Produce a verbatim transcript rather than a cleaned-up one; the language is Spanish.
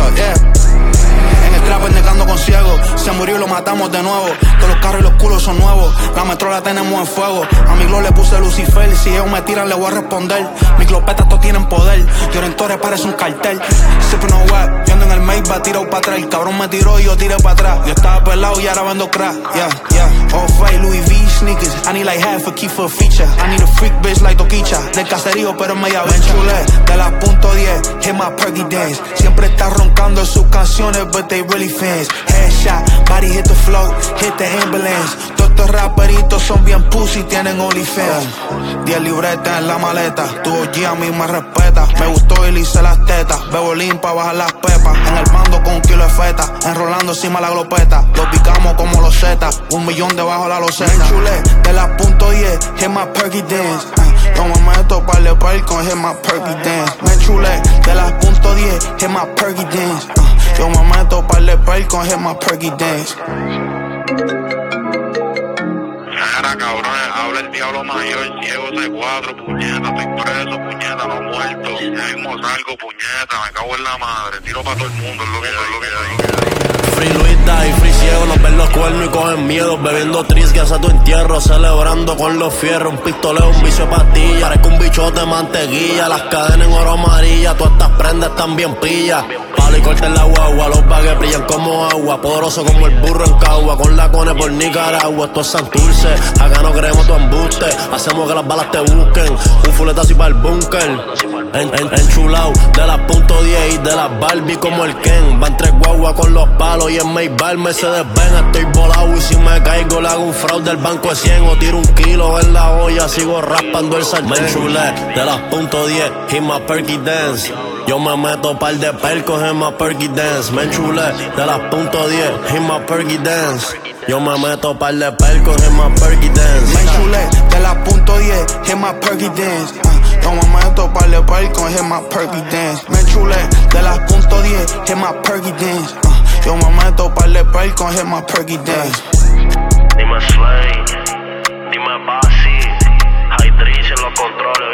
up, yeah. En el trap negando con ciego, se murió y lo matamos de nuevo. Todos los carros y los culos son nuevos, la metro la tenemos en fuego. A mi glow le puse Lucifer, si ellos me tiran le voy a responder. Mis glopetas todos tienen poder, Llorentores parece un cartel. Sipping on whack, yo ando en el Maybach, tirado pa' atrás. El cabrón me tiró y yo tiré pa' atrás. Yo estaba pelado y ahora vendo crack, yeah, yeah. Off-white, Louis V sneakers, I need like half a key for a feature. I need a freak bitch like Toquicha, del caserío pero media vez chulé. De las punto diez, hit my perky dance. Siempre está roncando en sus canciones, but they really fans. Headshot, body hit the floor, hit the ambulance. Todos estos raperitos son bien pussy, tienen OnlyFans. Diez libretas en la maleta, tu O G a mí me respeta. Me gustó y le hice las tetas, bebo lean pa' bajar las pepas. En el mando con un kilo de feta, enrolando encima la glopeta. Los picamos como los zetas, un millón debajo la loseta. Me chulé de las punto diez, hit my perky dance. uh, Yo me meto par de par con hit my perky dance. Me chulé de las punto diez, hit my perky dance. uh, Yo me meto par de par con hit my perky dance. Mira, cabrones, habla el diablo mayor, ciego C cuatro, puñeta, estoy preso, puñeta, no muerto. Ya mismo salgo, puñeta, me cago en la madre, tiro pa' todo el mundo, es lo que es, lo que hay. Free Luisa y Free Ciego, nos ven los cuernos y cogen miedo. Bebiendo tris que hace tu entierro, celebrando con los fierros. Un pistoleo, un vicio de pastilla, parezco un bichote de mantequilla. Las cadenas en oro amarilla, todas estas prendas están bien pillas. Palo y corta en la guagua, los bagues brillan como agua. Poderoso como el burro en Cagua, con la cone por Nicaragua. Esto es Santurce, acá no creemos tu embuste. Hacemos que las balas te busquen, un fuletazo y para el búnker. En, en, enchulao de las punto diez y de las Barbie como el Ken. Van tres guaguas con los palos y en Maybach Mercedes Benz. Estoy volado y si me caigo le hago un fraude del banco de cien. O tiro un kilo en la olla, sigo raspando el sartén. Me enchulé de las punto diez, hit my perky dance. Yo me meto par de percos en my perky dance. Me enchulé de las punto diez, hit my perky dance. Yo me meto par de percos en my perky dance. Me enchulé de las punto diez, hit my perky dance. uh, Yo me meto par de percos, hit my perky dance. Me enchulé de las punto diez, hit my perky dance. uh, Yo me meto par de percos, hit my perky dance. Dime Slay, dime Basi, Hydris en los controles.